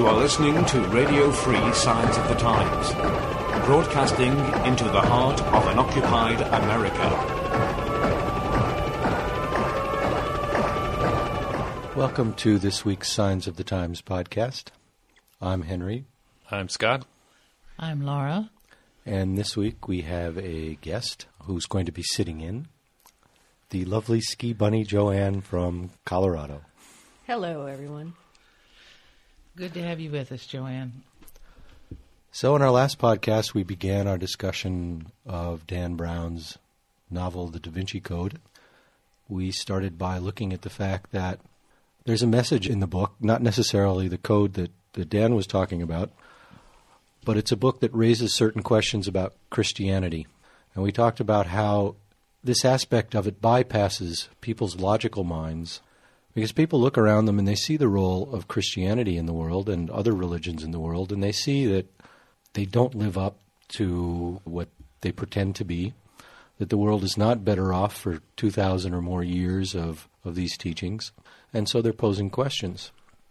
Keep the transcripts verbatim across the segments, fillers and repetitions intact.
You are listening to Radio Free Signs of the Times, broadcasting into the heart of an occupied America. Welcome to this week's Signs of the Times podcast. I'm Henry. I'm Scott. I'm Laura. And this week we have a guest who's going to be sitting in, the lovely ski bunny Joanne from Colorado. Hello, everyone. Good to have you with us, Joanne. So in our last podcast, we began our discussion of Dan Brown's novel, The Da Vinci Code. We started by looking at the fact that there's a message in the book, not necessarily the code that, that Dan was talking about, but it's a book that raises certain questions about Christianity. And we talked about how this aspect of it bypasses people's logical minds, because people look around them and they see the role of Christianity in the world and other religions in the world, and they see that they don't live up to what they pretend to be, that the world is not better off for two thousand or more years of, of these teachings, and so they're posing questions.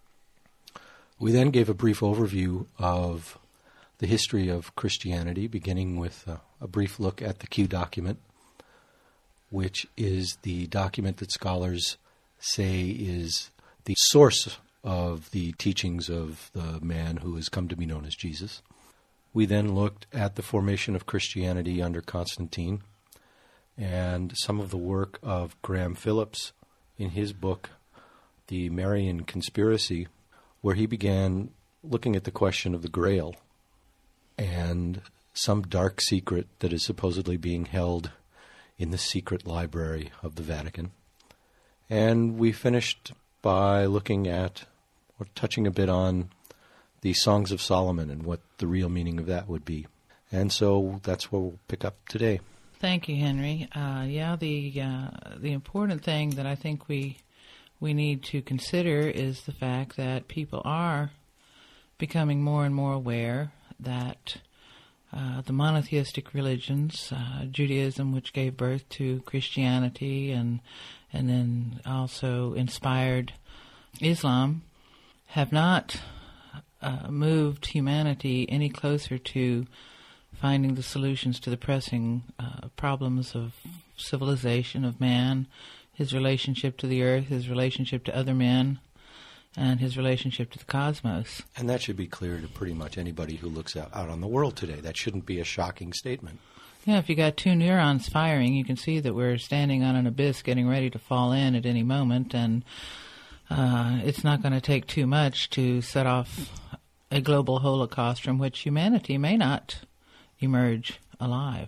We then gave a brief overview of the history of Christianity, beginning with a, a brief look at the Q document, which is the document that scholars say is the source of the teachings of the man who has come to be known as Jesus. We then looked at the formation of Christianity under Constantine and some of the work of Graham Phillips in his book, The Marian Conspiracy, where he began looking at the question of the Grail and some dark secret that is supposedly being held in the secret library of the Vatican. And we finished by looking at, or touching a bit on, the Songs of Solomon and what the real meaning of that would be. And so that's what we'll pick up today. Thank you, Henry. Uh, yeah, the uh, the important thing that I think we we need to consider is the fact that people are becoming more and more aware that uh, the monotheistic religions, uh, Judaism, which gave birth to Christianity and and then also inspired Islam, have not uh, moved humanity any closer to finding the solutions to the pressing uh, problems of civilization, of man, his relationship to the earth, his relationship to other men, and his relationship to the cosmos. And that should be clear to pretty much anybody who looks out, out on the world today. That shouldn't be a shocking statement. Yeah, if you got two neurons firing, you can see that we're standing on an abyss getting ready to fall in at any moment, and uh, it's not going to take too much to set off a global holocaust from which humanity may not emerge alive.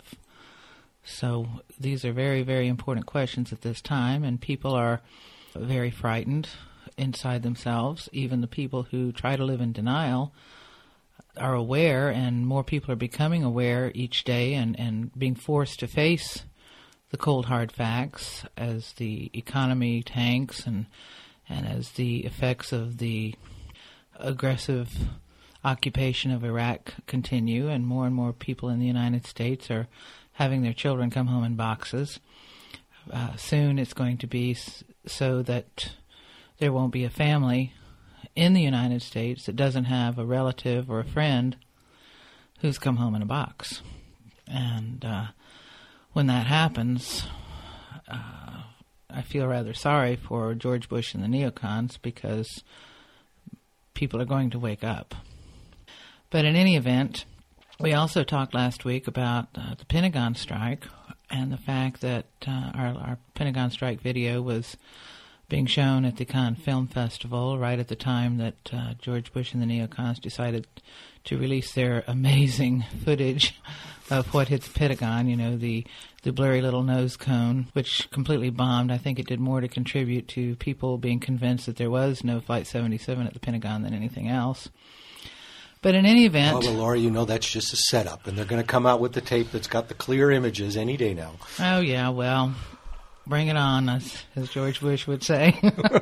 So these are very, very important questions at this time, and people are very frightened inside themselves. Even the people who try to live in denial are aware, and more people are becoming aware each day and, and being forced to face the cold, hard facts as the economy tanks and and as the effects of the aggressive occupation of Iraq continue, and more and more people in the United States are having their children come home in boxes. Uh, soon it's going to be s- so that there won't be a family in the United States that doesn't have a relative or a friend who's come home in a box. And uh, when that happens, uh, I feel rather sorry for George Bush and the neocons, because people are going to wake up. But in any event, we also talked last week about uh, the Pentagon strike and the fact that uh, our, our Pentagon strike video was being shown at the Cannes Film Festival right at the time that uh, George Bush and the neocons decided to release their amazing footage of what hit the Pentagon, you know, the, the blurry little nose cone, which completely bombed. I think it did more to contribute to people being convinced that there was no Flight seventy-seven at the Pentagon than anything else. But in any event... Oh, well, Laura, you know that's just a setup, and they're going to come out with the tape that's got the clear images any day now. Oh, yeah, well... Bring it on, as, as George Bush would say.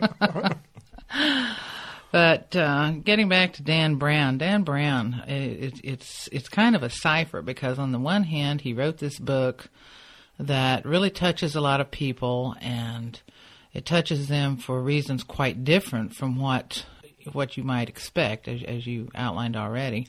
But uh, getting back to Dan Brown, Dan Brown, it, it's it's kind of a cipher, because on the one hand, he wrote this book that really touches a lot of people, and it touches them for reasons quite different from what what you might expect, as, as you outlined already.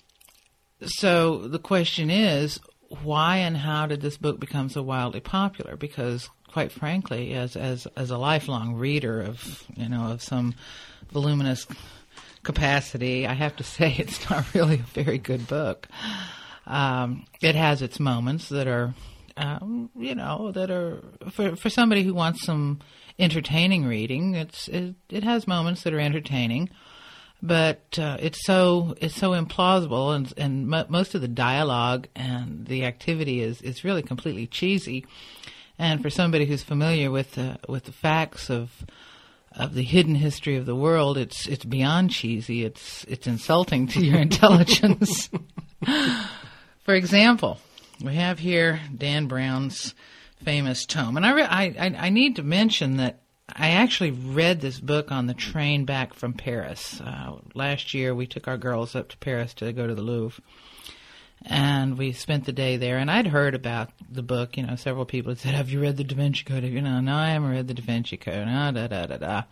So the question is, why and how did this book become so wildly popular? Because, quite frankly, as as as a lifelong reader of you know of some voluminous capacity, I have to say it's not really a very good book. Um, it has its moments that are, um, you know, that are for for somebody who wants some entertaining reading. It's it, it has moments that are entertaining. But uh, it's so it's so implausible, and and mo- most of the dialogue and the activity is, is really completely cheesy. And for somebody who's familiar with the with the facts of of the hidden history of the world, it's it's beyond cheesy. It's it's insulting to your intelligence. For example, we have here Dan Brown's famous tome, and I, re- I I I need to mention that I actually read this book on the train back from Paris. Uh, last year, we took our girls up to Paris to go to the Louvre, and we spent the day there. And I'd heard about the book. You know, several people had said, "Have you read the Da Vinci Code?" You know, no, I haven't read the Da Vinci Code. Ah, da da da da.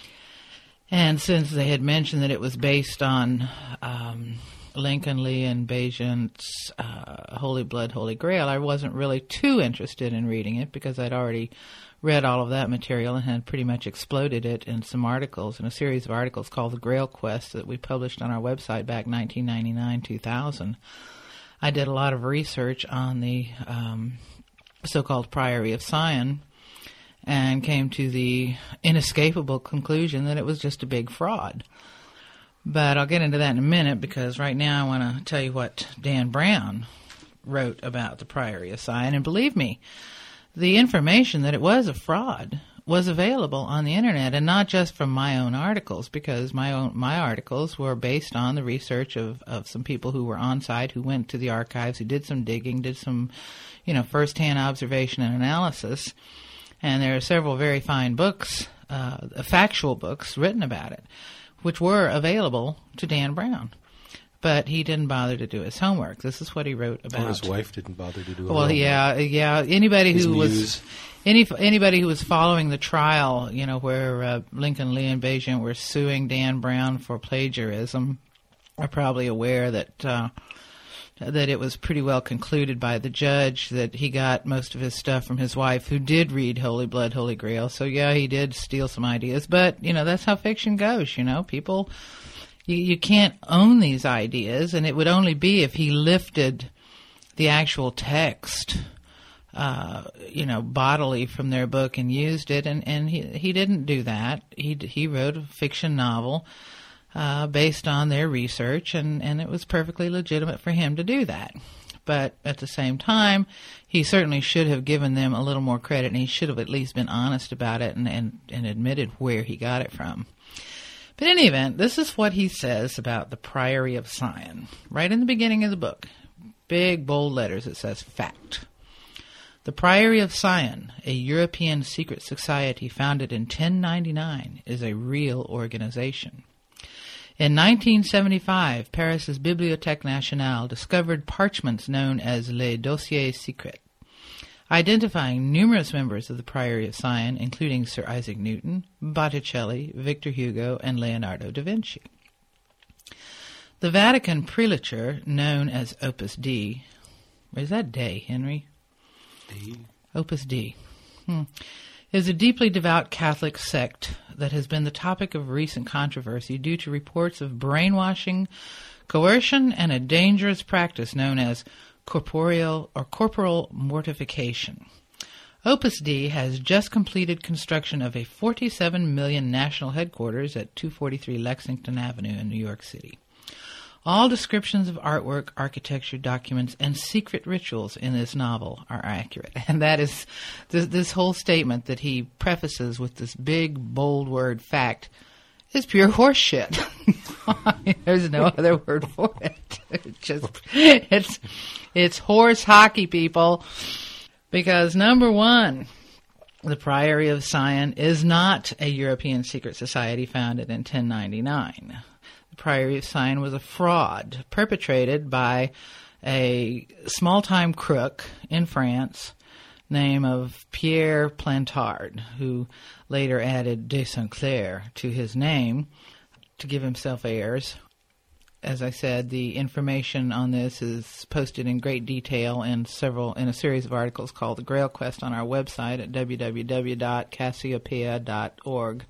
And since they had mentioned that it was based on um, Lincoln Lee and Baigent's uh, Holy Blood, Holy Grail, I wasn't really too interested in reading it because I'd already read all of that material and had pretty much exploded it in some articles, in a series of articles called The Grail Quest that we published on our website back nineteen ninety-nine two thousand. I did a lot of research on the um, so-called Priory of Sion and came to the inescapable conclusion that it was just a big fraud. But I'll get into that in a minute, because right now I want to tell you what Dan Brown wrote about the Priory of Sion. And believe me, the information that it was a fraud was available on the internet, and not just from my own articles, because my own my articles were based on the research of, of some people who were on site, who went to the archives, who did some digging, did some, you know, first-hand observation and analysis. And there are several very fine books, uh, factual books written about it, which were available to Dan Brown. But he didn't bother to do his homework. This is what he wrote about. Or his wife didn't bother to do her Well, homework. yeah, yeah. Anybody His who muse. was any anybody who was following the trial, you know, where uh, Lincoln Lee and Baigent were suing Dan Brown for plagiarism, are probably aware that uh, that it was pretty well concluded by the judge that he got most of his stuff from his wife, who did read Holy Blood, Holy Grail. So yeah, he did steal some ideas, but you know, that's how fiction goes. You know, people. You, you can't own these ideas, and it would only be if he lifted the actual text, uh, you know, bodily from their book and used it, and, and he he didn't do that. He he wrote a fiction novel uh, based on their research, and, and it was perfectly legitimate for him to do that. But at the same time, he certainly should have given them a little more credit, and he should have at least been honest about it and, and, and admitted where he got it from. But in any event, this is what he says about the Priory of Sion. Right in the beginning of the book, big, bold letters, it says, fact. The Priory of Sion, a European secret society founded in ten ninety-nine, is a real organization. In nineteen seventy-five, Paris's Bibliothèque Nationale discovered parchments known as Les Dossiers Secrets, identifying numerous members of the Priory of Sion, including Sir Isaac Newton, Botticelli, Victor Hugo, and Leonardo da Vinci. The Vatican prelature, known as Opus Dei, is that Day, Henry? D. Opus Dei, hmm. is a deeply devout Catholic sect that has been the topic of recent controversy due to reports of brainwashing, coercion, and a dangerous practice known as corporeal or corporal mortification. Opus Dei has just completed construction of a forty-seven million national headquarters at two forty-three Lexington Avenue in New York City. All descriptions of artwork, architecture, documents, and secret rituals in this novel are accurate. And that is this, this whole statement that he prefaces with this big, bold word, fact, is pure horseshit. There's no other word for it. It's just, it's, it's horse hockey, people. Because number one, the Priory of Sion is not a European secret society founded in ten ninety-nine. The Priory of Sion was a fraud perpetrated by a small-time crook in France name of Pierre Plantard, who later added de Saint Clair to his name to give himself airs. As I said, the information on this is posted in great detail in several in a series of articles called The Grail Quest on our website at w w w dot cassiopeia dot org.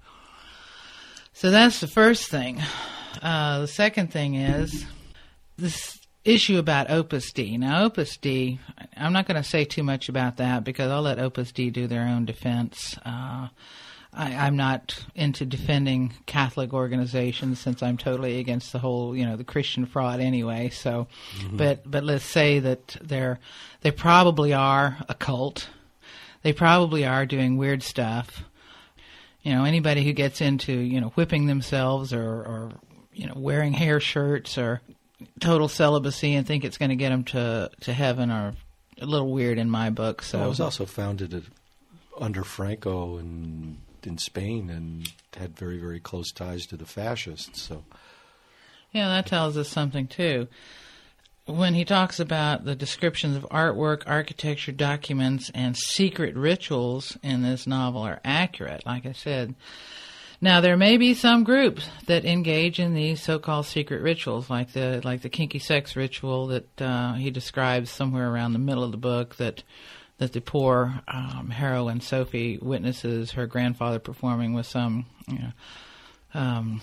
So that's the first thing. Uh, the second thing is this issue about Opus Dei. Now, Opus Dei, I'm not going to say too much about that because I'll let Opus Dei do their own defense. Uh, I, I'm not into defending Catholic organizations since I'm totally against the whole, you know, the Christian fraud anyway. So, mm-hmm. but but let's say that they're they probably are a cult. They probably are doing weird stuff. You know, anybody who gets into, you know, whipping themselves or, or you know, wearing hair shirts or total celibacy and think it's going to get them to to heaven are a little weird in my book. So well, it was also founded at, under Franco and. in Spain and had very, very close ties to the fascists. So, yeah, that tells us something too. When he talks about the descriptions of artwork, architecture, documents, and secret rituals in this novel are accurate, like I said. Now, there may be some groups that engage in these so-called secret rituals, like the like the kinky sex ritual that uh, he describes somewhere around the middle of the book that that the poor um, heroine Sophie witnesses her grandfather performing with some, you know, um,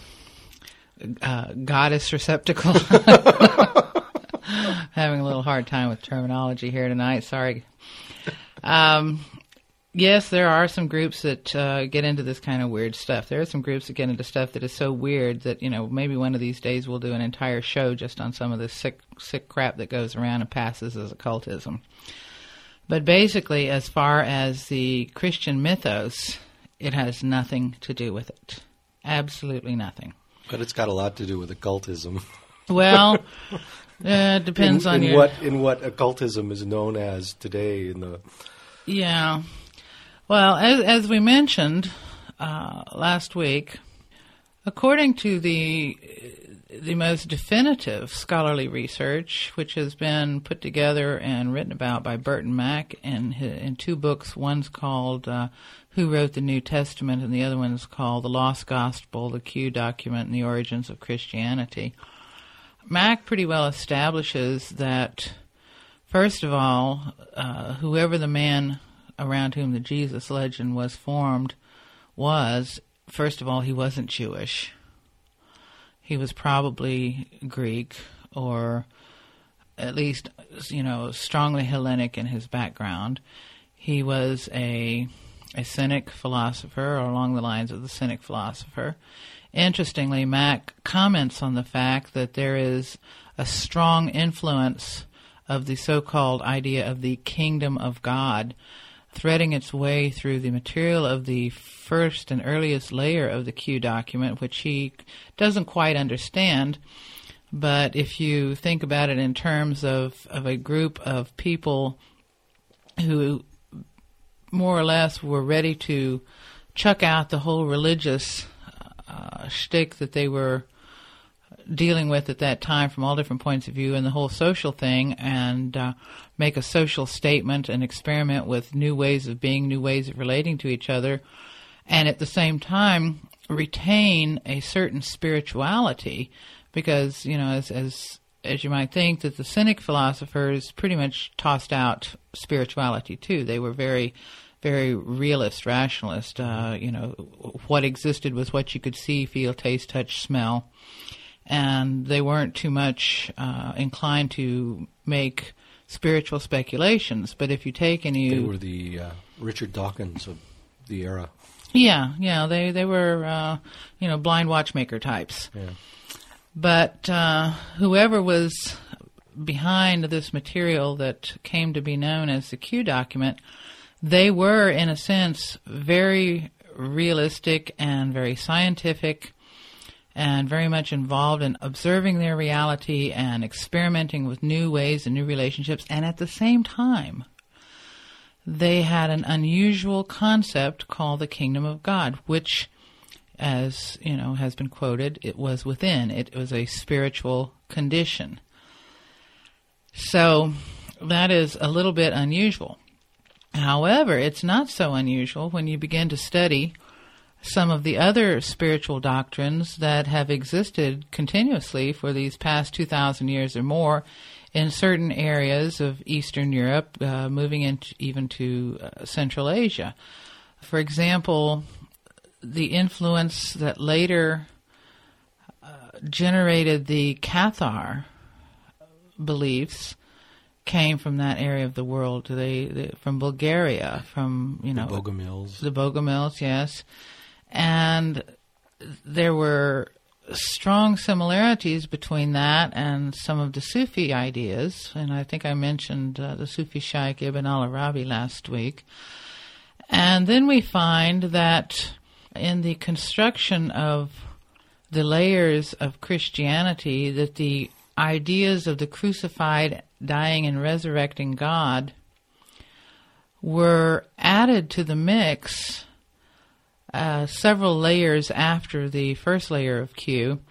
uh, goddess receptacle. Having a little hard time with terminology here tonight. Sorry. Um, yes, there are some groups that uh, get into this kind of weird stuff. There are some groups that get into stuff that is so weird that, you know, maybe one of these days we'll do an entire show just on some of this sick, sick crap that goes around and passes as occultism. But basically, as far as the Christian mythos, it has nothing to do with it. Absolutely nothing. But it's got a lot to do with occultism. Well, uh, it depends in, on in your... what in what occultism is known as today in the... Yeah. Well, as, as we mentioned uh, last week, according to the... the most definitive scholarly research, which has been put together and written about by Burton Mack in, in two books. One's called uh, Who Wrote the New Testament, and the other one's called The Lost Gospel, the Q Document, and the Origins of Christianity. Mack pretty well establishes that, first of all, uh, whoever the man around whom the Jesus legend was formed was, first of all, he wasn't Jewish. He was probably Greek or at least, you know, strongly Hellenic in his background. He was a a Cynic philosopher, or along the lines of the Cynic philosopher. Interestingly, Mack comments on the fact that there is a strong influence of the so-called idea of the kingdom of God threading its way through the material of the first and earliest layer of the Q document, which he doesn't quite understand. But if you think about it in terms of, of a group of people who more or less were ready to chuck out the whole religious uh, shtick that they were dealing with at that time from all different points of view, and the whole social thing, and uh, make a social statement and experiment with new ways of being, new ways of relating to each other, and at the same time retain a certain spirituality, because, you know, as as as you might think, that the Cynic philosophers pretty much tossed out spirituality too. They were very, very realist, rationalist. Uh, you know, what existed was what you could see, feel, taste, touch, smell. And they weren't too much uh, inclined to make spiritual speculations. But if you take and you... They were the uh, Richard Dawkins of the era. Yeah, yeah, they, they were, uh, you know, blind watchmaker types. Yeah. But uh, whoever was behind this material that came to be known as the Q document, they were, in a sense, very realistic and very scientific, and very much involved in observing their reality and experimenting with new ways and new relationships. And at the same time, they had an unusual concept called the kingdom of God, which, as you know, has been quoted, it was within. It was a spiritual condition. So that is a little bit unusual. However, it's not so unusual when you begin to study some of the other spiritual doctrines that have existed continuously for these past two thousand years or more in certain areas of Eastern Europe, uh, moving into even to uh, Central Asia. For example, the influence that later uh, generated the Cathar beliefs came from that area of the world. They, they from Bulgaria, from you know the Bogomils. The Bogomils, yes. And there were strong similarities between that and some of the Sufi ideas. And I think I mentioned uh, the Sufi Shaykh Ibn al-Arabi last week. And then we find that in the construction of the layers of Christianity, that the ideas of the crucified, dying, and resurrecting God were added to the mix Uh, several layers after the first layer of Q,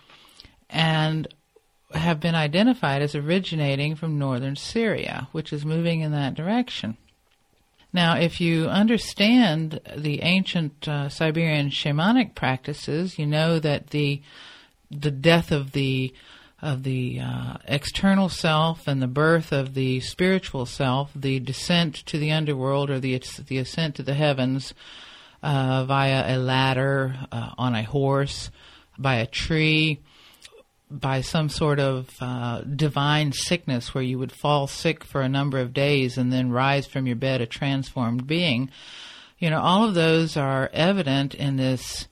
and have been identified as originating from northern Syria, which is moving in that direction. Now, if you understand the ancient uh, Siberian shamanic practices, you know that the the death of the of the uh, external self and the birth of the spiritual self, the descent to the underworld or the the ascent to the heavens, Uh, via a ladder, uh, on a horse, by a tree, by some sort of uh, divine sickness where you would fall sick for a number of days and then rise from your bed a transformed being. You know, all of those are evident in this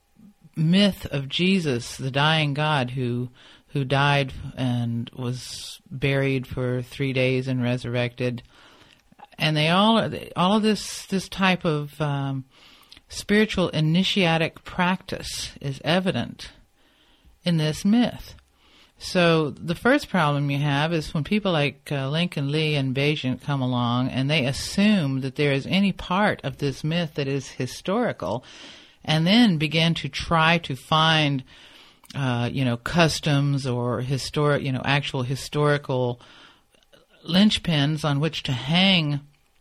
myth of Jesus, the dying God who who died and was buried for three days and resurrected. And they all, all of this, this type of um, spiritual initiatic practice is evident in this myth. So the first problem you have is when people like uh, Lincoln Lee and Bagent come along and they assume that there is any part of this myth that is historical, and then begin to try to find, uh, you know, customs or historic, you know, actual historical linchpins on which to hang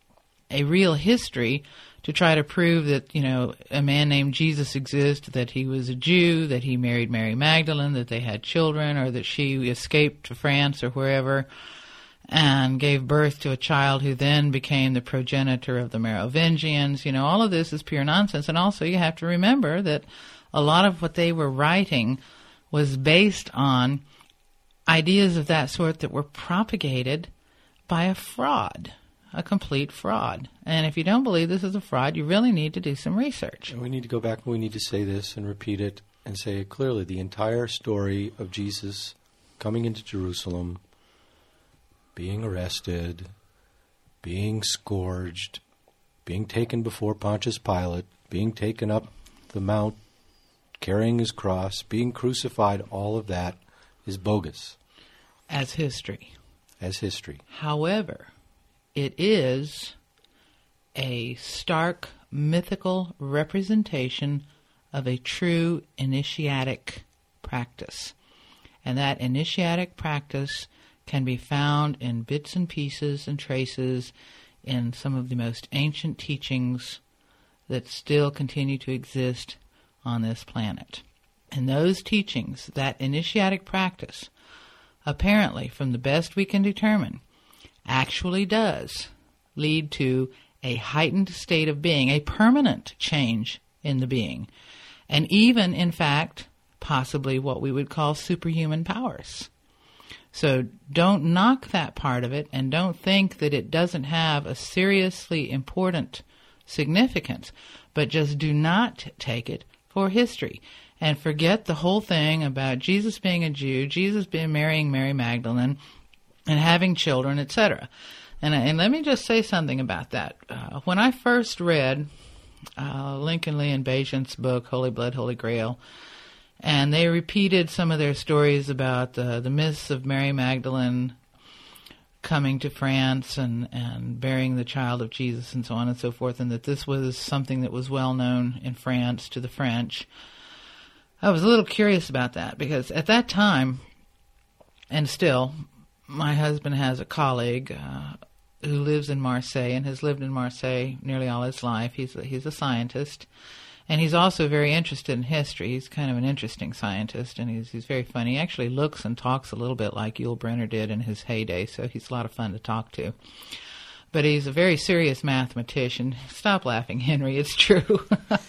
a real history to try to prove that, you know, a man named Jesus exists, that he was a Jew, that he married Mary Magdalene, that they had children, or that she escaped to France or wherever and gave birth to a child who then became the progenitor of the Merovingians. You know, all of this is pure nonsense. And also you have to remember that a lot of what they were writing was based on ideas of that sort that were propagated by a fraud. A complete fraud. And if you don't believe this is a fraud, you really need to do some research. And we need to go back and we need to say this and repeat it and say it clearly. The entire story of Jesus coming into Jerusalem, being arrested, being scourged, being taken before Pontius Pilate, being taken up the mount, carrying his cross, being crucified, all of that is bogus. As history. As history. However, it is a stark mythical representation of a true initiatic practice. And that initiatic practice can be found in bits and pieces and traces in some of the most ancient teachings that still continue to exist on this planet. And those teachings, that initiatic practice, apparently, from the best we can determine, actually does lead to a heightened state of being, a permanent change in the being, and even, in fact, possibly what we would call superhuman powers. So don't knock that part of it, and don't think that it doesn't have a seriously important significance, but just do not take it for history. And forget the whole thing about Jesus being a Jew, Jesus being marrying Mary Magdalene, and having children, et cetera. And, and let me just say something about that. Uh, when I first read uh, Lincoln Lee and Bagent's book, Holy Blood, Holy Grail, and they repeated some of their stories about uh, the myths of Mary Magdalene coming to France and, and bearing the child of Jesus and so on and so forth, and that this was something that was well known in France to the French. I was a little curious about that because at that time, and still, my husband has a colleague uh, who lives in Marseille and has lived in Marseille nearly all his life. He's a, he's a scientist, And he's also very interested in history. He's kind of an interesting scientist, and he's he's very funny. He actually looks and talks a little bit like Yul Brynner did in his heyday, so he's a lot of fun to talk to. But he's a very serious mathematician. Stop laughing, Henry. It's true.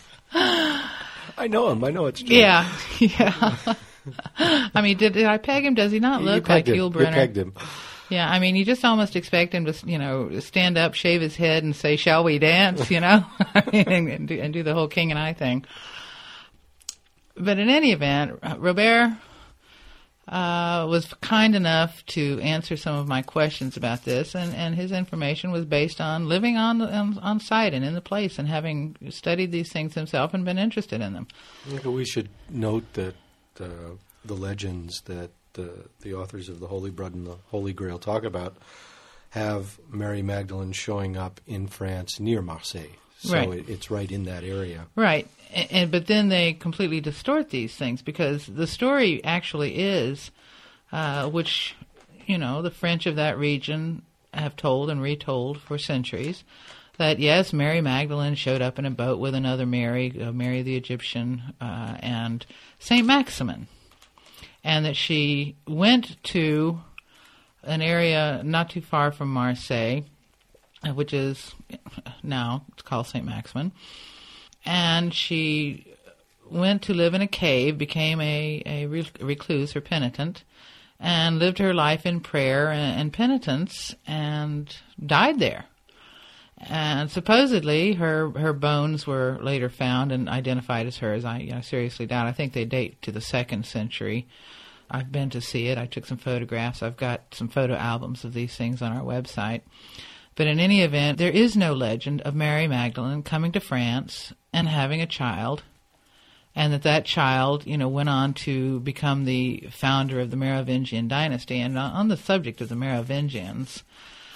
I know him. I know it's true. Yeah, yeah. I mean, did, did I peg him? Does he not You look like pegged him. Yul Brynner? You pegged him. Yeah, I mean, you just almost expect him to, you know, stand up, shave his head, and say, "Shall we dance?" You know, and, and, do, and do the whole King and I thing. But in any event, Robert uh, was kind enough to answer some of my questions about this, and, and his information was based on living on, on on site and in the place, and having studied these things himself and been interested in them. We should note that uh, the legends that the the authors of the Holy Blood and the Holy Grail talk about have Mary Magdalene showing up in France near Marseille. So Right. it, it's right in that area. Right, and, and but then they completely distort these things, because the story actually is, uh, which, you know, the French of that region have told and retold for centuries, that yes, Mary Magdalene showed up in a boat with another Mary, uh, Mary the Egyptian, uh, and Saint Maximin, and that she went to an area not too far from Marseille, which is now it's called Saint Maximin, and she went to live in a cave, became a, a recluse or penitent, and lived her life in prayer and, and penitence, and died there. And supposedly her her bones were later found and identified as hers. I you know, seriously doubt. I think they date to the second century. I've been to see it. I took some photographs. I've got some photo albums of these things on our website. But in any event, there is no legend of Mary Magdalene coming to France and having a child, and that that child, you know, went on to become the founder of the Merovingian dynasty. And on the subject of the Merovingians,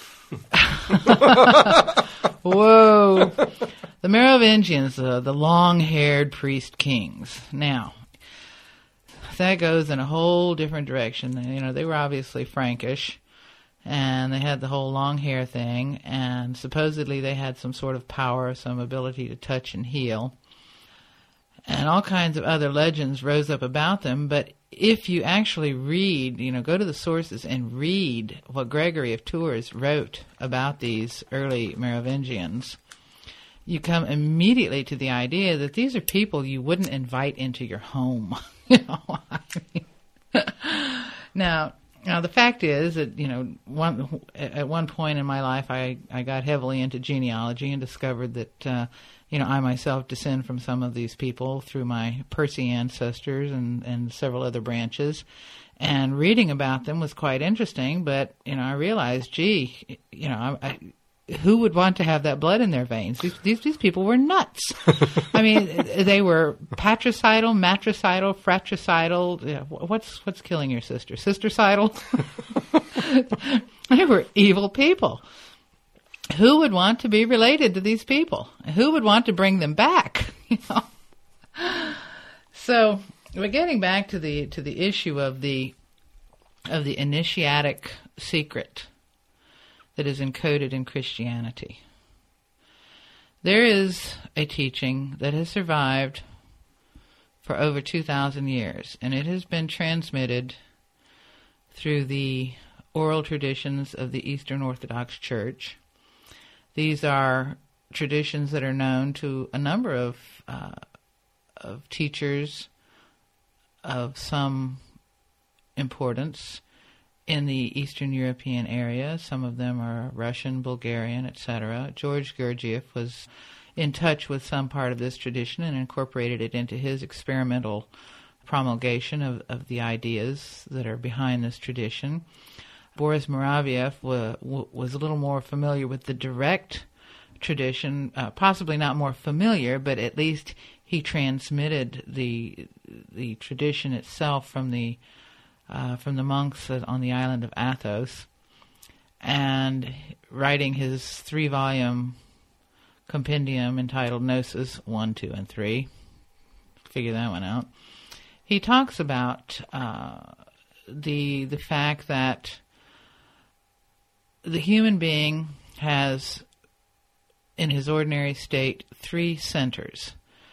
whoa, the Merovingians, uh, the long-haired priest kings. Now, that goes in a whole different direction. You know, they were obviously Frankish, and they had the whole long hair thing, and supposedly they had some sort of power, some ability to touch and heal. And all kinds of other legends rose up about them, but if you actually read, you know, go to the sources and read what Gregory of Tours wrote about these early Merovingians, you come immediately to the idea that these are people you wouldn't invite into your home. You know, I mean, now, now the fact is that, you know, one at one point in my life, I, I got heavily into genealogy and discovered that, uh, you know, I myself descend from some of these people through my Percy ancestors and, and several other branches. And reading about them was quite interesting, but, you know, I realized, gee, you know, I, I who would want to have that blood in their veins? These these, these people were nuts. I mean, they were patricidal, matricidal, fratricidal. Yeah, what's what's killing your sister? Sistercidal. They were evil people. Who would want to be related to these people? Who would want to bring them back? You know. So we're getting back to the to the issue of the of the initiatic secret that is encoded in Christianity. There is a teaching that has survived for over two thousand years, and it has been transmitted through the oral traditions of the Eastern Orthodox Church. These are traditions that are known to a number of uh, of teachers of some importance in the Eastern European area. Some of them are Russian, Bulgarian, et cetera. George Gurdjieff was in touch with some part of this tradition and incorporated it into his experimental promulgation of, of the ideas that are behind this tradition. Boris Moraviev wa, w- was a little more familiar with the direct tradition, uh, possibly not more familiar, but at least he transmitted the the tradition itself from the Uh, from the monks on the island of Athos, and writing his three-volume compendium entitled Gnosis one, two, and three. Figure that one out. He talks about uh, the the fact that the human being has, in his ordinary state, three centers.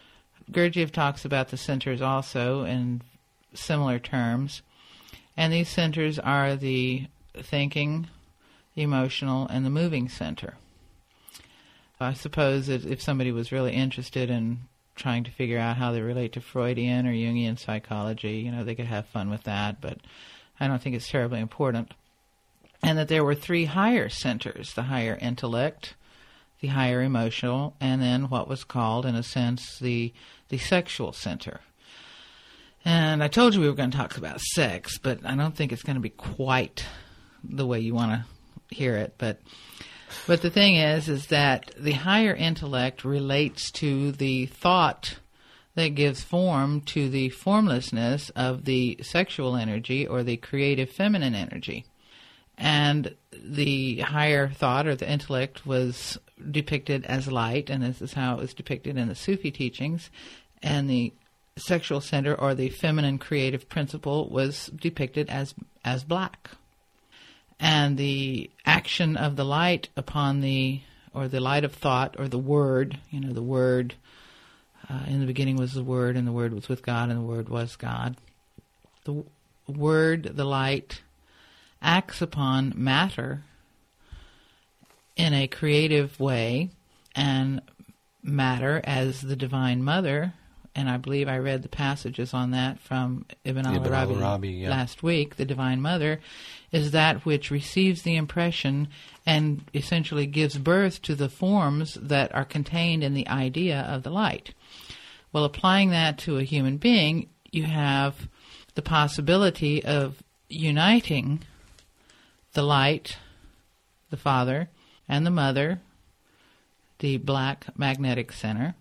Gurdjieff talks about the centers also in similar terms. And these centers are the thinking, emotional, and the moving center. I suppose that if somebody was really interested in trying to figure out how they relate to Freudian or Jungian psychology, you know, they could have fun with that, but I don't think it's terribly important. And that there were three higher centers, the higher intellect, the higher emotional, and then what was called, in a sense, the the sexual center. And I told you we were going to talk about sex, but I don't think it's going to be quite the way you want to hear it. But but the thing is, is that the higher intellect relates to the thought that gives form to the formlessness of the sexual energy or the creative feminine energy. And the higher thought or the intellect was depicted as light, and this is how it was depicted in the Sufi teachings. And the sexual center or the feminine creative principle was depicted as as black. And the action of the light upon the, or the light of thought or the word, you know, the word, uh, in the beginning was the Word, and the Word was with God, and the Word was God. The word, the light, acts upon matter in a creative way, and matter as the Divine Mother, and I believe I read the passages on that from Ibn al-Arabi, Ibn al-Arabi yeah. last week, the Divine Mother is that which receives the impression and essentially gives birth to the forms that are contained in the idea of the light. Well, applying that to a human being, you have the possibility of uniting the light, the Father, and the Mother, the black magnetic center,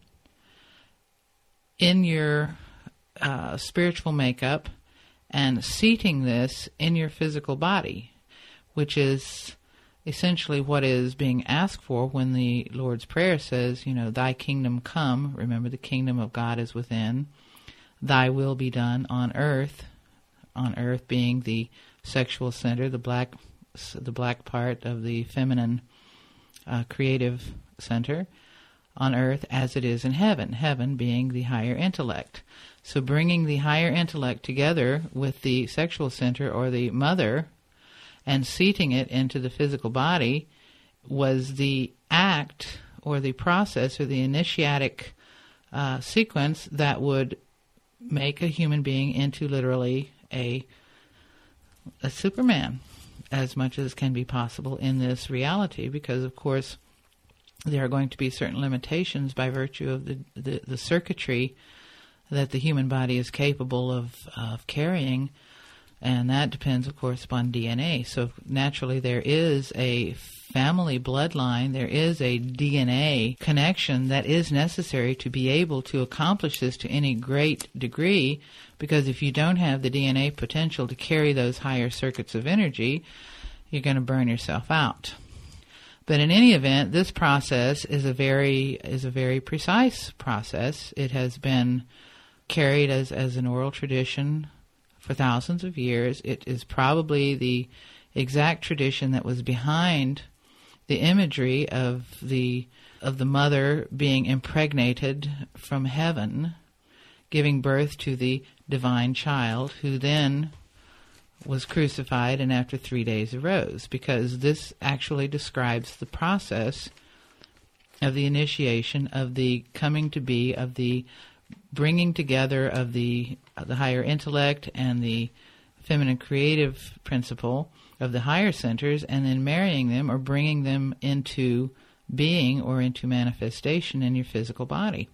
in your uh, spiritual makeup and seating this in your physical body, which is essentially what is being asked for when the Lord's Prayer says, you know, thy kingdom come. Remember, the kingdom of God is within. Thy will be done on earth, on earth being the sexual center, the black the black part of the feminine uh, creative center, on earth as it is in heaven, heaven being the higher intellect. So bringing the higher intellect together with the sexual center or the mother and seating it into the physical body was the act or the process or the initiatic uh, sequence that would make a human being into literally a a Superman, as much as can be possible in this reality, because of course there are going to be certain limitations by virtue of the, the, the circuitry that the human body is capable of, of carrying, and that depends, of course, upon D N A. So naturally there is a family bloodline, there is a D N A connection that is necessary to be able to accomplish this to any great degree, because if you don't have the D N A potential to carry those higher circuits of energy, you're going to burn yourself out. But in any event, this process is a very is a very precise process. It has been carried as, as an oral tradition for thousands of years. It is probably the exact tradition that was behind the imagery of the of the mother being impregnated from heaven, giving birth to the divine child, who then was crucified and after three days arose, because this actually describes the process of the initiation of the coming to be, of the bringing together of the of the higher intellect and the feminine creative principle of the higher centers, and then marrying them or bringing them into being or into manifestation in your physical body.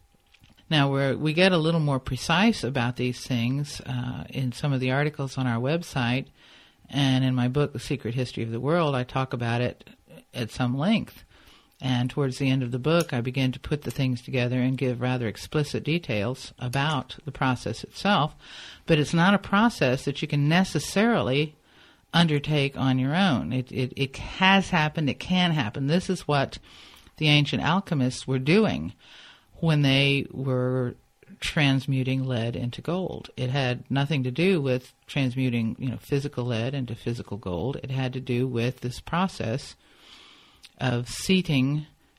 Now, we're, we get a little more precise about these things uh, in some of the articles on our website, and in my book, The Secret History of the World, I talk about it at some length. And towards the end of the book, I begin to put the things together and give rather explicit details about the process itself. But it's not a process that you can necessarily undertake on your own. It, it, it has happened. It can happen. This is what the ancient alchemists were doing when they were transmuting lead into gold. It had nothing to do with transmuting, you know, physical lead into physical gold. It had to do with this process of seating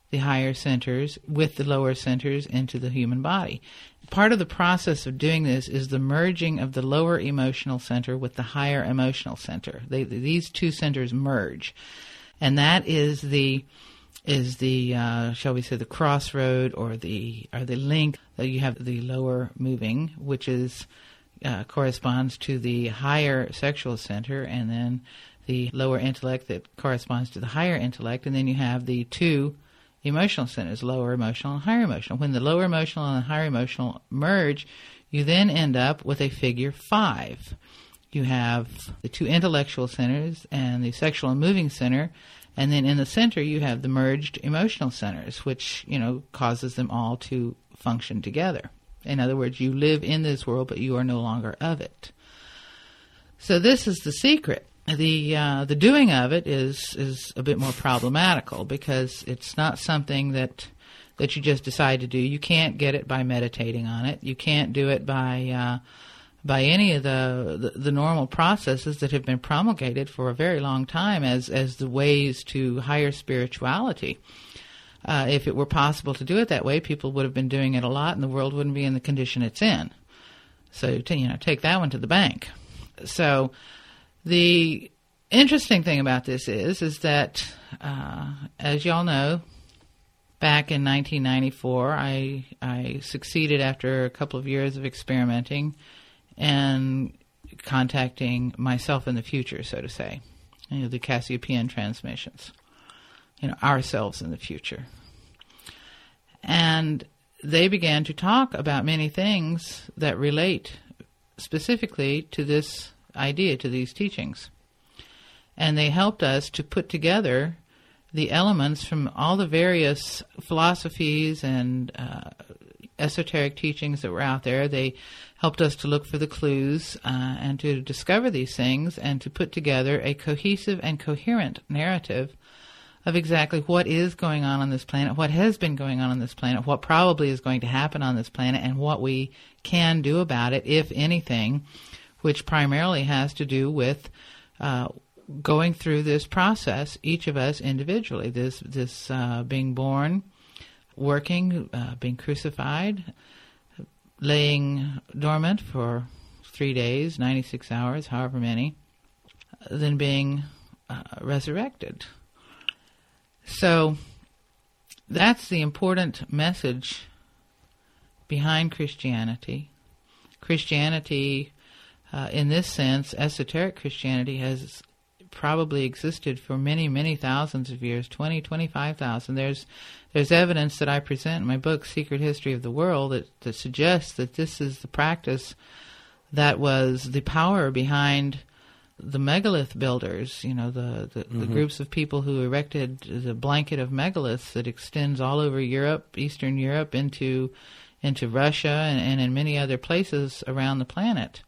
the higher centers with the lower centers into the human body. Part of the process of doing this is the merging of the lower emotional center with the higher emotional center. They, these two centers merge, and that is the is the uh, shall we say the crossroad or the or the link. You have the lower moving, which is uh, corresponds to the higher sexual center, and then the lower intellect that corresponds to the higher intellect, and then you have the two emotional centers, lower emotional and higher emotional. When the lower emotional and the higher emotional merge, you then end up with a figure five. You have the two intellectual centers and the sexual and moving center, and then in the center you have the merged emotional centers, which, you know, causes them all to function together. In other words, you live in this world, but you are no longer of it. So this is the secret. The uh, the doing of it is is a bit more problematical because it's not something that that you just decide to do. You can't get it by meditating on it. You can't do it by uh, by any of the, the the normal processes that have been promulgated for a very long time as as the ways to higher spirituality. Uh, if it were possible to do it that way, people would have been doing it a lot, and the world wouldn't be in the condition it's in. So to, you know, take that one to the bank. So. The interesting thing about this is, is that, uh, as y'all know, back in nineteen ninety-four, I I succeeded after a couple of years of experimenting and contacting myself in the future, so to say, you know, the Cassiopeian transmissions, you know, ourselves in the future. And they began to talk about many things that relate specifically to this idea, to these teachings. And they helped us to put together the elements from all the various philosophies and uh, esoteric teachings that were out there. They helped us to look for the clues uh, and to discover these things and to put together a cohesive and coherent narrative of exactly what is going on on this planet, what has been going on on this planet, what probably is going to happen on this planet, and what we can do about it, if anything, which primarily has to do with uh, going through this process, each of us individually, this this uh, being born, working, uh, being crucified, laying dormant for three days, ninety-six hours, however many, then being uh, resurrected. So that's the important message behind Christianity. Christianity, uh, in this sense, esoteric Christianity has probably existed for many, many thousands of years, twenty, twenty-five thousand. There's there's evidence that I present in my book, Secret History of the World, that, that suggests that this is the practice that was the power behind the megalith builders, you know, the, the, mm-hmm. the groups of people who erected the blanket of megaliths that extends all over Europe, Eastern Europe, into into Russia and, and in many other places around the planet.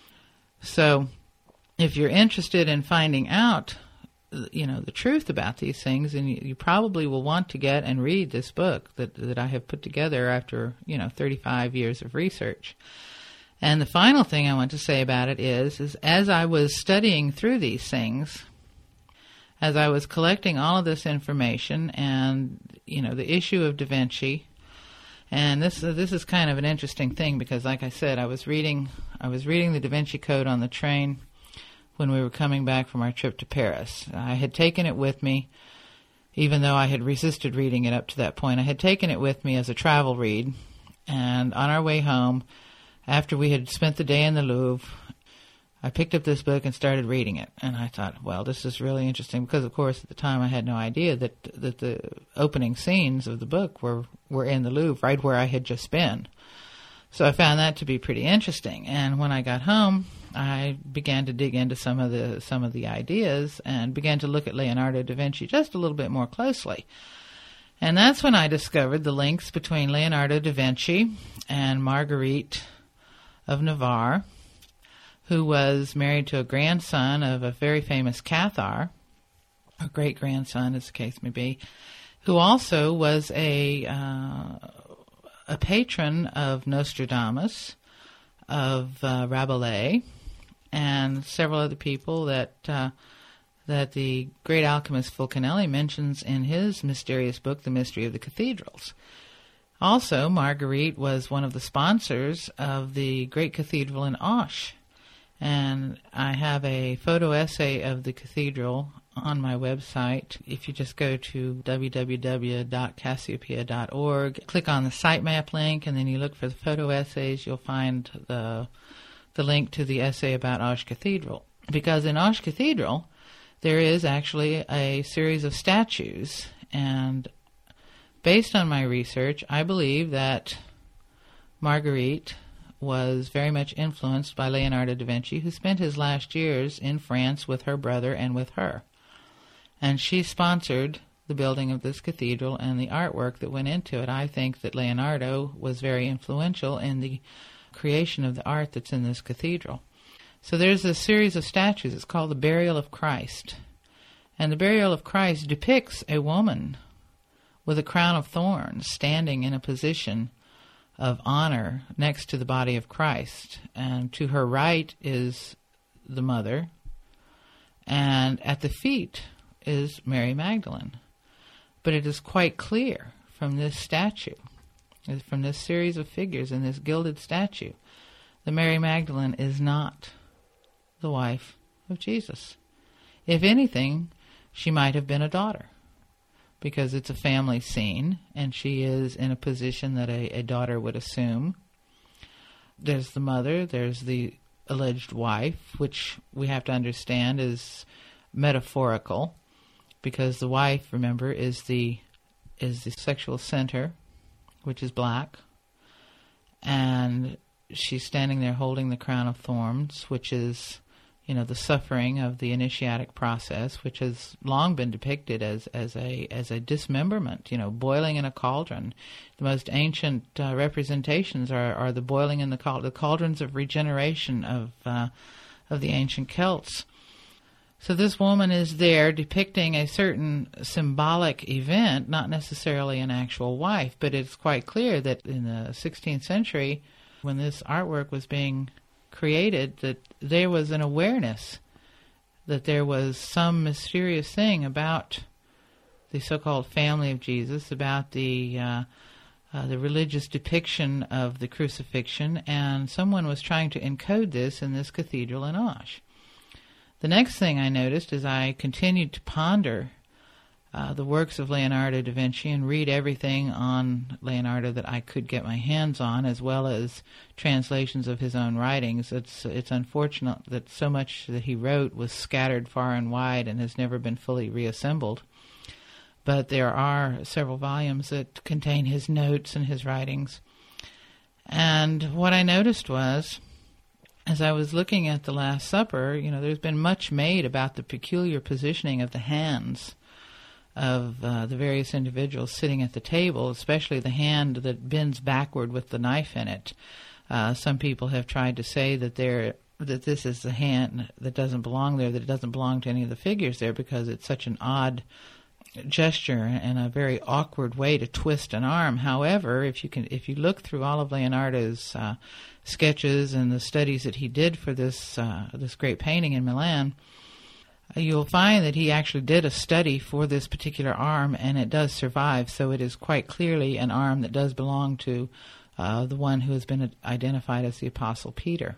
So if you're interested in finding out, you know, the truth about these things, then you, you probably will want to get and read this book that, that I have put together after, you know, thirty-five years of research. And the final thing I want to say about it is, is as I was studying through these things, as I was collecting all of this information and, you know, the issue of Da Vinci, and this uh, this is kind of an interesting thing because, like I said, I was reading I was reading the Da Vinci Code on the train when we were coming back from our trip to Paris. I had taken it with me, even though I had resisted reading it up to that point. I had taken it with me as a travel read, and on our way home, after we had spent the day in the Louvre, I picked up this book and started reading it. And I thought, well, this is really interesting because, of course, at the time I had no idea that that the opening scenes of the book were, were in the Louvre, right where I had just been. So I found that to be pretty interesting. And when I got home, I began to dig into some of the some of the ideas and began to look at Leonardo da Vinci just a little bit more closely. And that's when I discovered the links between Leonardo da Vinci and Marguerite of Navarre, who was married to a grandson of a very famous Cathar, a great-grandson as the case may be, who also was a uh, a patron of Nostradamus, of uh, Rabelais, and several other people that uh, that the great alchemist Fulcanelli mentions in his mysterious book, The Mystery of the Cathedrals. Also, Marguerite was one of the sponsors of the great cathedral in Auch, and I have a photo essay of the cathedral on my website. If you just go to w w w dot cassiopeia dot org, click on the sitemap link, and then you look for the photo essays, you'll find the the link to the essay about Auch Cathedral. Because in Auch Cathedral, there is actually a series of statues, and based on my research, I believe that Marguerite was very much influenced by Leonardo da Vinci, who spent his last years in France with her brother and with her. And she sponsored the building of this cathedral and the artwork that went into it. I think that Leonardo was very influential in the creation of the art that's in this cathedral. So there's a series of statues. It's called the Burial of Christ. And the Burial of Christ depicts a woman with a crown of thorns standing in a position of honor next to the body of Christ. And to her right is the mother, and at the feet is Mary Magdalene. But it is quite clear from this statue, from this series of figures in this gilded statue, that Mary Magdalene is not the wife of Jesus. If anything, she might have been a daughter, because it's a family scene, and she is in a position that a, a daughter would assume. There's the mother, there's the alleged wife, which we have to understand is metaphorical, because the wife, remember, is the is the sexual center, which is black, and she's standing there holding the crown of thorns, which is, you know, the suffering of the initiatic process, which has long been depicted as, as a as a dismemberment, you know, boiling in a cauldron. The most ancient uh, representations are, are the boiling in the cauldron, the cauldrons of regeneration of uh, of the ancient Celts. So this woman is there depicting a certain symbolic event, not necessarily an actual wife, but it's quite clear that in the sixteenth century, when this artwork was being created, that there was an awareness that there was some mysterious thing about the so-called family of Jesus, about the uh, uh, the religious depiction of the crucifixion, and someone was trying to encode this in this cathedral in Auch. The next thing I noticed as I continued to ponder uh, the works of Leonardo da Vinci and read everything on Leonardo that I could get my hands on, as well as translations of his own writings. It's it's unfortunate that so much that he wrote was scattered far and wide and has never been fully reassembled. But there are several volumes that contain his notes and his writings. And what I noticed was, as I was looking at the Last Supper, you know, there's been much made about the peculiar positioning of the hands of uh, the various individuals sitting at the table, especially the hand that bends backward with the knife in it. Uh, some people have tried to say that there that this is the hand that doesn't belong there, that it doesn't belong to any of the figures there, because it's such an odd gesture and a very awkward way to twist an arm. However, if you can, if you look through all of Leonardo's uh, sketches and the studies that he did for this uh, this great painting in Milan, you'll find that he actually did a study for this particular arm, and it does survive. So it is quite clearly an arm that does belong to uh, the one who has been identified as the Apostle Peter.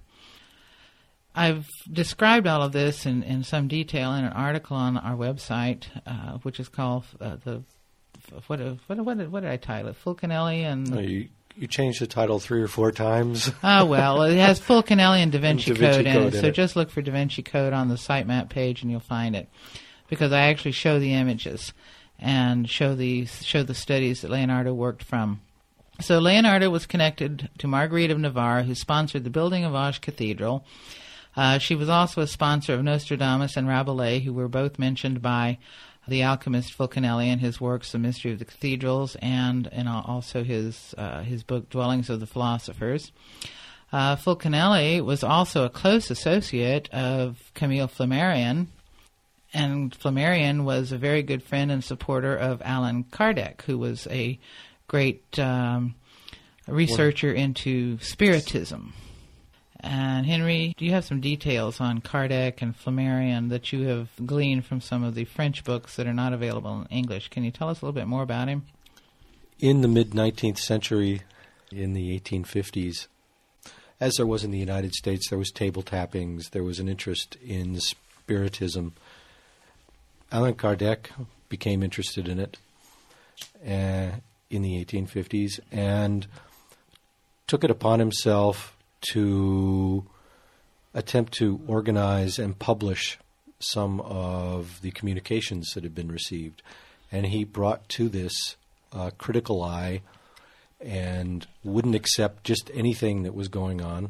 I've described all of this in, in some detail in an article on our website, uh, which is called uh, the what what what did, what did I title it? Fulcanelli and no, you you changed the title three or four times. Oh well, it has Fulcanelli and Da Vinci, Da Vinci Code, Code in it. in So it. just look for Da Vinci Code on the sitemap page and you'll find it, because I actually show the images and show the show the studies that Leonardo worked from. So Leonardo was connected to Marguerite of Navarre, who sponsored the building of Auch Cathedral. Uh, she was also a sponsor of Nostradamus and Rabelais, who were both mentioned by the alchemist Fulcanelli in his works, The Mystery of the Cathedrals, and, and also his uh, his book, Dwellings of the Philosophers. Uh, Fulcanelli was also a close associate of Camille Flammarion, and Flammarion was a very good friend and supporter of Allan Kardec, who was a great um, researcher into Spiritism. And Henry, do you have some details on Kardec and Flammarion that you have gleaned from some of the French books that are not available in English? Can you tell us a little bit more about him? In the mid-nineteenth century, in the eighteen fifties, as there was in the United States, there was table tappings, there was an interest in Spiritism. Allan Kardec became interested in it uh, in the eighteen fifties and took it upon himself to attempt to organize and publish some of the communications that had been received. And he brought to this uh, critical eye and wouldn't accept just anything that was going on.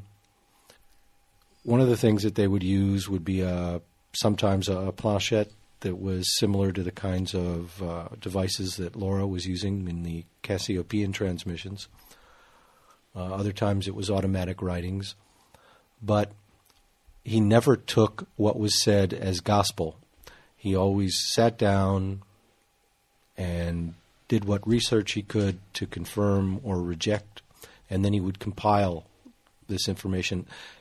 One of the things that they would use would be a, sometimes a planchette that was similar to the kinds of uh, devices that Laura was using in the Cassiopean transmissions. Uh, other times it was automatic writings. But he never took what was said as gospel. He always sat down and did what research he could to confirm or reject, and then he would compile this information.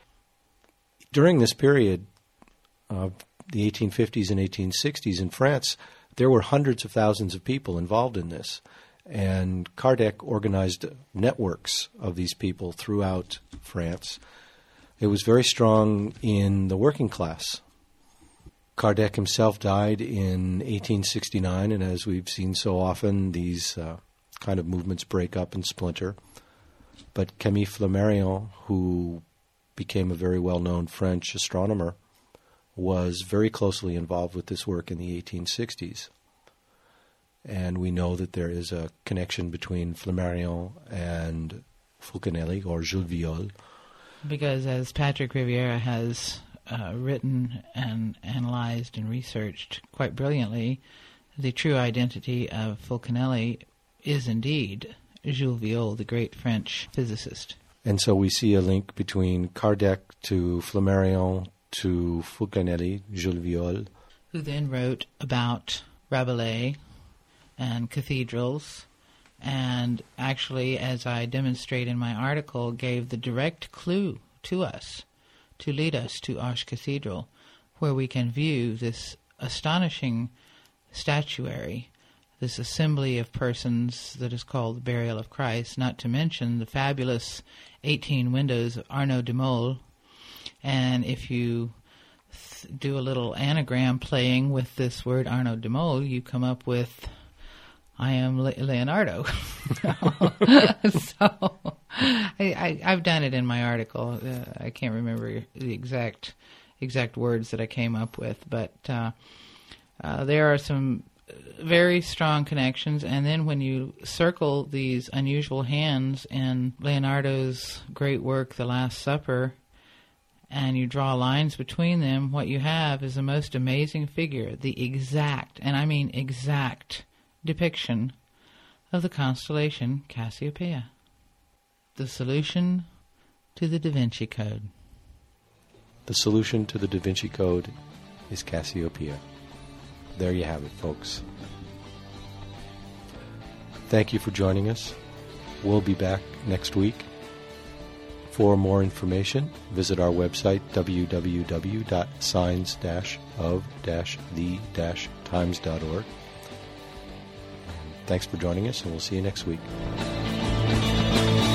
During this period of the eighteen fifties and eighteen sixties in France, there were hundreds of thousands of people involved in this. And Kardec organized networks of these people throughout France. It was very strong in the working class. Kardec himself died in eighteen sixty-nine, and as we've seen so often, these uh, kind of movements break up and splinter. But Camille Flammarion, who became a very well-known French astronomer, was very closely involved with this work in the eighteen sixties. And we know that there is a connection between Flammarion and Fulcanelli, or Jules Viol. Because as Patrick Riviera has uh, written and analyzed and researched quite brilliantly, the true identity of Fulcanelli is indeed Jules Viol, the great French physicist. And so we see a link between Kardec to Flammarion to Fulcanelli, Jules Viol. Who then wrote about Rabelais and cathedrals, and actually, as I demonstrate in my article, gave the direct clue to us to lead us to Arches Cathedral, where we can view this astonishing statuary, this assembly of persons that is called the Burial of Christ, not to mention the fabulous eighteen windows of Arnaud de Mol. And if you th- do a little anagram playing with this word Arnaud de Mol, you come up with I am Le- Leonardo. so I, I, I've done it in my article. Uh, I can't remember the exact exact words that I came up with, but uh, uh, there are some very strong connections. And then when you circle these unusual hands in Leonardo's great work, The Last Supper, and you draw lines between them, what you have is the most amazing figure, the exact, and I mean exact, depiction of the constellation Cassiopeia, the solution to the Da Vinci Code. The solution to the Da Vinci Code is Cassiopeia. There you have it, folks. Thank you for joining us. We'll be back next week. For more information, visit our website, w w w dot signs dash of dash the dash times dot org. Thanks for joining us, and we'll see you next week.